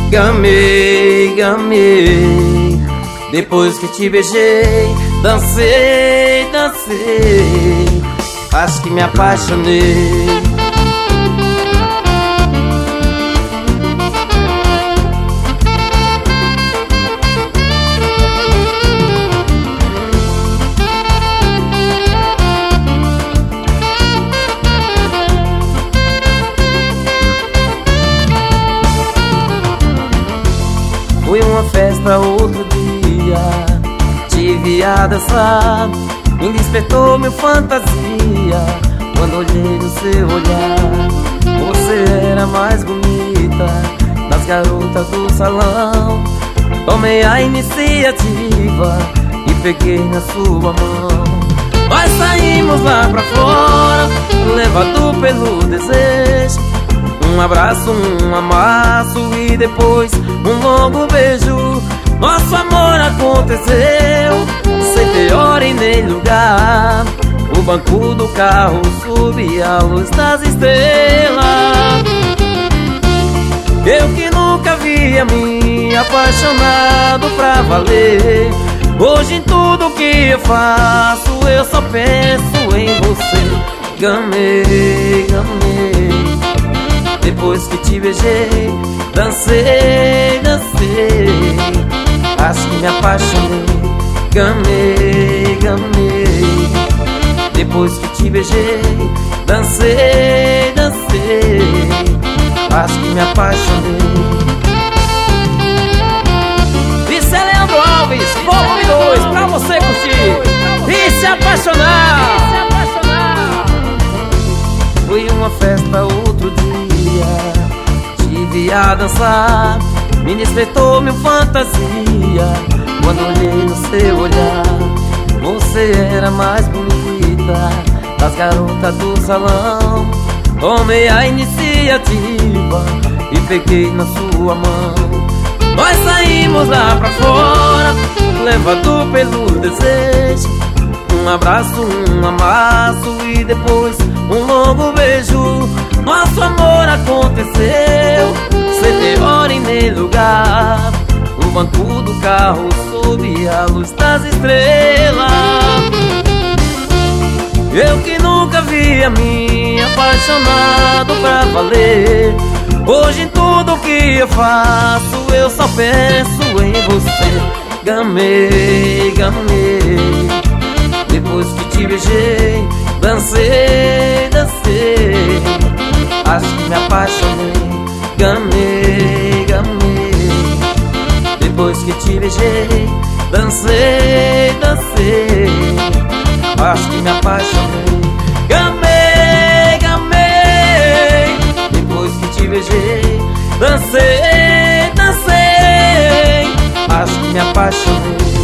Gamei, gamei. Depois que te beijei, dancei, dancei. Acho que me apaixonei. Foi uma festa outro dia, te vi a dançar, me despertou minha fantasia. Quando olhei no seu olhar, você era mais bonita das garotas do salão. Tomei a iniciativa e peguei na sua mão. Nós saímos lá pra fora, levado pelo desejo. Um abraço, um amasso e depois um longo beijo. Nosso amor aconteceu sem ter hora e nem lugar. O banco do carro sob a luz das estrelas. Eu que nunca havia me apaixonado pra valer. Hoje em tudo que eu faço eu só penso em você. Gamei, gamei. Depois que te beijei, dancei, dancei. Acho que me apaixonei. Gamei, gamei. Depois que te beijei, dancei, dancei. Acho que me apaixonei. Isso é Leandro Alves, volume 2, pra você curtir e se apaixonar. Foi uma festa outro dia, te vi a dançar, me despertou minha fantasia. Quando olhei no seu olhar, você era mais bonita das garotas do salão. Tomei a iniciativa e peguei na sua mão. Nós saímos lá pra fora, levado pelo desejo. Um abraço, um amasso e depois um longo beijo. Nosso amor aconteceu sem ter hora e nem lugar. No banco do carro sob a luz das estrelas. Eu que nunca havia me apaixonado pra valer. Hoje em tudo que eu faço eu só penso em você. Gamei, gamei. Depois que te beijei, dancei, dancei. Acho que me apaixonei. Gamei, gamei. Depois que te beijei, dancei, dancei. Acho que me apaixonei. Gamei, gamei. Depois que te beijei, dancei, dancei. Acho que me apaixonei.